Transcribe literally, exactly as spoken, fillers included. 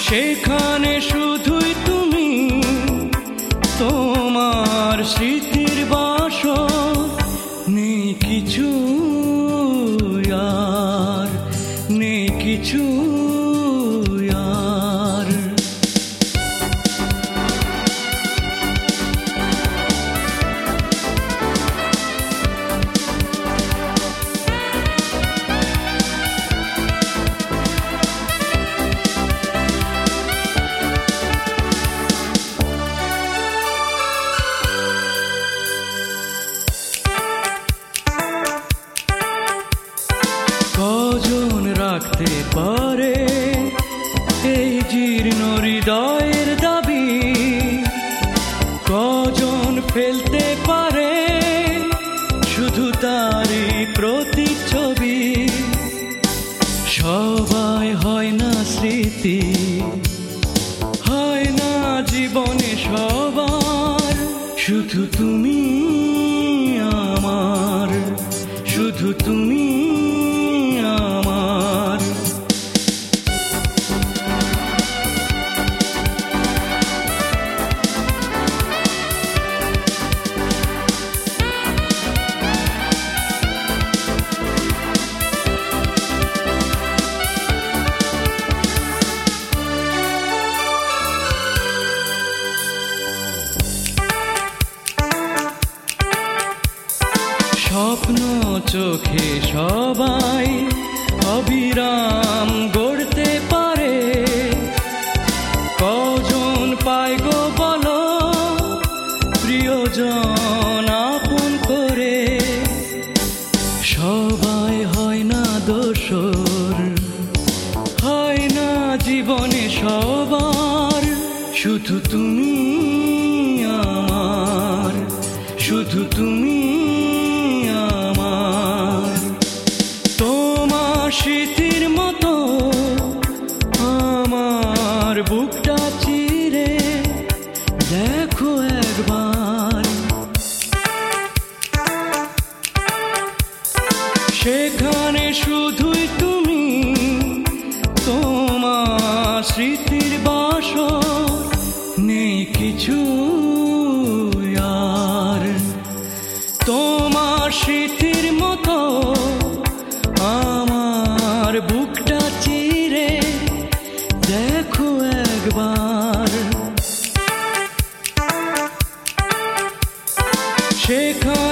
সেখানে শুধুই তুমি, তোমার স্মৃতির বাসর, নেই কিছু আর, নেই কিছু আর। কজন রাখতে পারে এই জীর্ণ হৃদয়ের দাবি, কজন ফেলতে পারে শুধু তারই প্রতিচ্ছবি। সবাই হয় না স্মৃতি, হয় না জীবনে সবার, শুধু তুমি আমার, শুধু তুমি আমার। স্বপ্ন চোখে সবাই অবিরাম গড়তে পারে, কজন পায় গো বলো প্রিয়জন আপন করে। সবাই হয় না দোসর, হয় না জীবনে সবার, শুধু তুমি আমার, শুধু তুমি আমার। তোমার স্মৃতির মতো আমার বুকটা চিরে দেখো একবার, সেখানে শুধুই তুমি, তোমার স্মৃতির বাসর, নেই কিছু আর। তোমার স্মৃতির মতো আমার বুকটা চিরে দেখো একবার, সেখানে